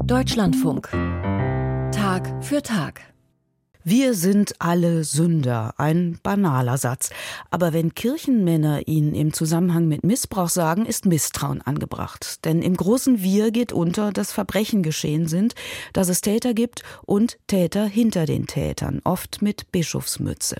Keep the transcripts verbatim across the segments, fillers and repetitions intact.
Deutschlandfunk. Tag für Tag. Wir sind alle Sünder, ein banaler Satz. Aber wenn Kirchenmänner ihn im Zusammenhang mit Missbrauch sagen, ist Misstrauen angebracht. Denn im großen Wir geht unter, dass Verbrechen geschehen sind, dass es Täter gibt und Täter hinter den Tätern, oft mit Bischofsmütze.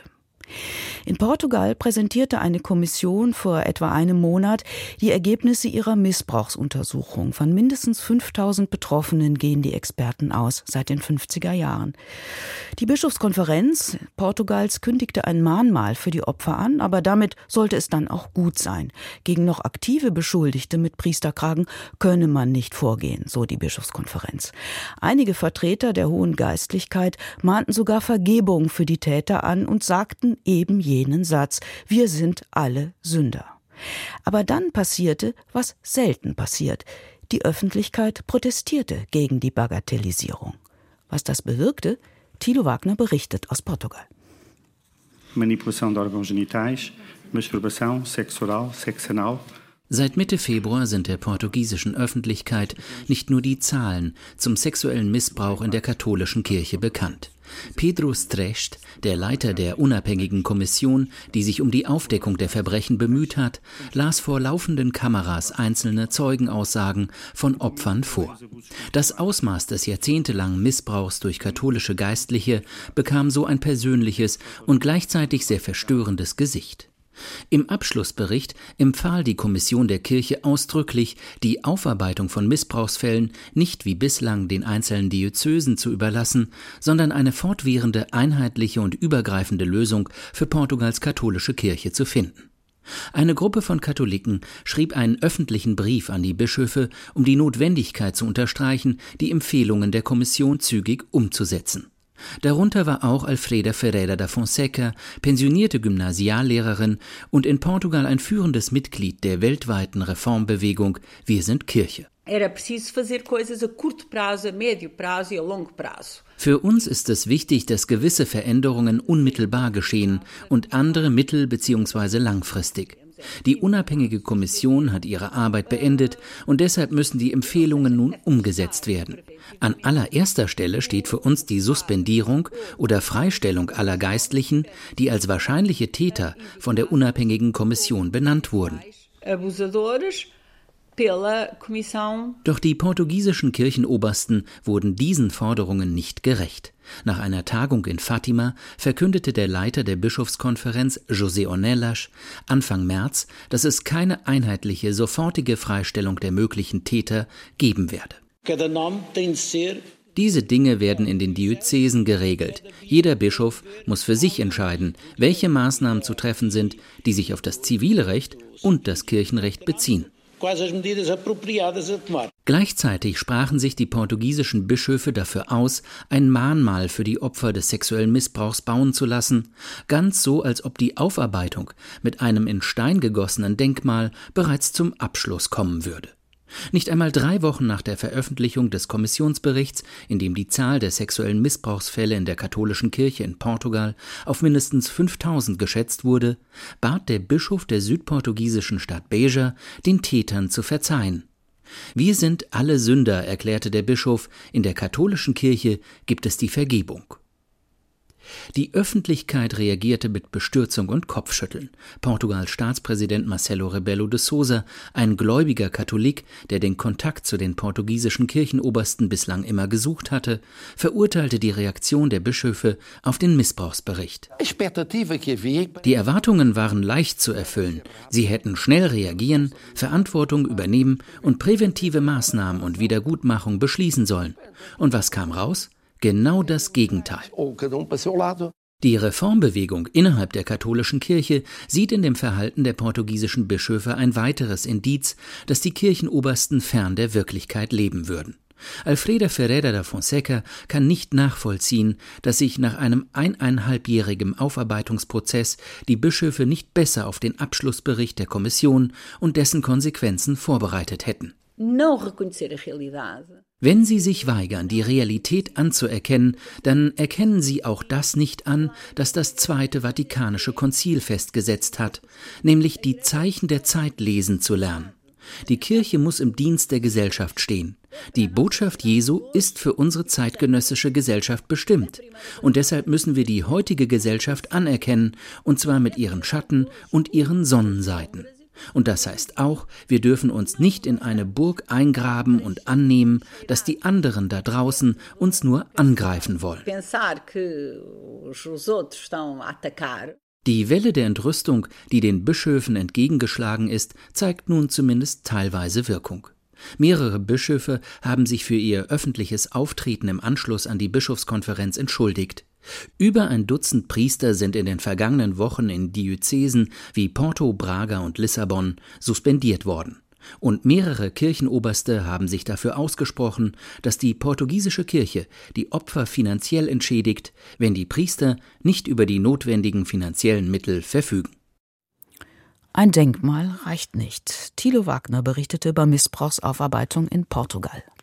In Portugal präsentierte eine Kommission vor etwa einem Monat die Ergebnisse ihrer Missbrauchsuntersuchung. Von mindestens fünftausend Betroffenen gehen die Experten aus, seit den fünfziger Jahren. Die Bischofskonferenz Portugals kündigte ein Mahnmal für die Opfer an, aber damit sollte es dann auch gut sein. Gegen noch aktive Beschuldigte mit Priesterkragen könne man nicht vorgehen, so die Bischofskonferenz. Einige Vertreter der hohen Geistlichkeit mahnten sogar Vergebung für die Täter an und sagten eben jenen Satz: Wir sind alle Sünder. Aber dann passierte, was selten passiert. Die Öffentlichkeit protestierte gegen die Bagatellisierung. Was das bewirkte? Thilo Wagner berichtet aus Portugal. Manipulação de órgãos genitais, Masturbação, Sexo oral, Sexo anal. Seit Mitte Februar sind der portugiesischen Öffentlichkeit nicht nur die Zahlen zum sexuellen Missbrauch in der katholischen Kirche bekannt. Pedro Strecht, der Leiter der unabhängigen Kommission, die sich um die Aufdeckung der Verbrechen bemüht hat, las vor laufenden Kameras einzelne Zeugenaussagen von Opfern vor. Das Ausmaß des jahrzehntelangen Missbrauchs durch katholische Geistliche bekam so ein persönliches und gleichzeitig sehr verstörendes Gesicht. Im Abschlussbericht empfahl die Kommission der Kirche ausdrücklich, die Aufarbeitung von Missbrauchsfällen nicht wie bislang den einzelnen Diözesen zu überlassen, sondern eine fortwährende, einheitliche und übergreifende Lösung für Portugals katholische Kirche zu finden. Eine Gruppe von Katholiken schrieb einen öffentlichen Brief an die Bischöfe, um die Notwendigkeit zu unterstreichen, die Empfehlungen der Kommission zügig umzusetzen. Darunter war auch Alfreda Ferreira da Fonseca, pensionierte Gymnasiallehrerin und in Portugal ein führendes Mitglied der weltweiten Reformbewegung Wir sind Kirche. Era preciso fazer coisas a curto prazo, a médio prazo e a longo prazo. Für uns ist es wichtig, dass gewisse Veränderungen unmittelbar geschehen und andere mittel- bzw. langfristig. Die unabhängige Kommission hat ihre Arbeit beendet und deshalb müssen die Empfehlungen nun umgesetzt werden. An allererster Stelle steht für uns die Suspendierung oder Freistellung aller Geistlichen, die als wahrscheinliche Täter von der unabhängigen Kommission benannt wurden. Doch die portugiesischen Kirchenobersten wurden diesen Forderungen nicht gerecht. Nach einer Tagung in Fátima verkündete der Leiter der Bischofskonferenz, José Ornelas, Anfang März, dass es keine einheitliche, sofortige Freistellung der möglichen Täter geben werde. Diese Dinge werden in den Diözesen geregelt. Jeder Bischof muss für sich entscheiden, welche Maßnahmen zu treffen sind, die sich auf das zivile Recht und das Kirchenrecht beziehen. Gleichzeitig sprachen sich die portugiesischen Bischöfe dafür aus, ein Mahnmal für die Opfer des sexuellen Missbrauchs bauen zu lassen, ganz so, als ob die Aufarbeitung mit einem in Stein gegossenen Denkmal bereits zum Abschluss kommen würde. Nicht einmal drei Wochen nach der Veröffentlichung des Kommissionsberichts, in dem die Zahl der sexuellen Missbrauchsfälle in der katholischen Kirche in Portugal auf mindestens fünftausend geschätzt wurde, bat der Bischof der südportugiesischen Stadt Beja, den Tätern zu verzeihen. Wir sind alle Sünder, erklärte der Bischof, in der katholischen Kirche gibt es die Vergebung. Die Öffentlichkeit reagierte mit Bestürzung und Kopfschütteln. Portugals Staatspräsident Marcelo Rebelo de Sousa, ein gläubiger Katholik, der den Kontakt zu den portugiesischen Kirchenobersten bislang immer gesucht hatte, verurteilte die Reaktion der Bischöfe auf den Missbrauchsbericht. Die Erwartungen waren leicht zu erfüllen. Sie hätten schnell reagieren, Verantwortung übernehmen und präventive Maßnahmen und Wiedergutmachung beschließen sollen. Und was kam raus? Genau das Gegenteil. Die Reformbewegung innerhalb der katholischen Kirche sieht in dem Verhalten der portugiesischen Bischöfe ein weiteres Indiz, dass die Kirchenobersten fern der Wirklichkeit leben würden. Alfreda Ferreira da Fonseca kann nicht nachvollziehen, dass sich nach einem eineinhalbjährigen Aufarbeitungsprozess die Bischöfe nicht besser auf den Abschlussbericht der Kommission und dessen Konsequenzen vorbereitet hätten. Wenn sie sich weigern, die Realität anzuerkennen, dann erkennen sie auch das nicht an, das das Zweite Vatikanische Konzil festgesetzt hat, nämlich die Zeichen der Zeit lesen zu lernen. Die Kirche muss im Dienst der Gesellschaft stehen. Die Botschaft Jesu ist für unsere zeitgenössische Gesellschaft bestimmt. Und deshalb müssen wir die heutige Gesellschaft anerkennen, und zwar mit ihren Schatten und ihren Sonnenseiten. Und das heißt auch, wir dürfen uns nicht in eine Burg eingraben und annehmen, dass die anderen da draußen uns nur angreifen wollen. Die Welle der Entrüstung, die den Bischöfen entgegengeschlagen ist, zeigt nun zumindest teilweise Wirkung. Mehrere Bischöfe haben sich für ihr öffentliches Auftreten im Anschluss an die Bischofskonferenz entschuldigt. Über ein Dutzend Priester sind in den vergangenen Wochen in Diözesen wie Porto, Braga und Lissabon suspendiert worden. Und mehrere Kirchenoberste haben sich dafür ausgesprochen, dass die portugiesische Kirche die Opfer finanziell entschädigt, wenn die Priester nicht über die notwendigen finanziellen Mittel verfügen. Ein Denkmal reicht nicht. Thilo Wagner berichtete über Missbrauchsaufarbeitung in Portugal.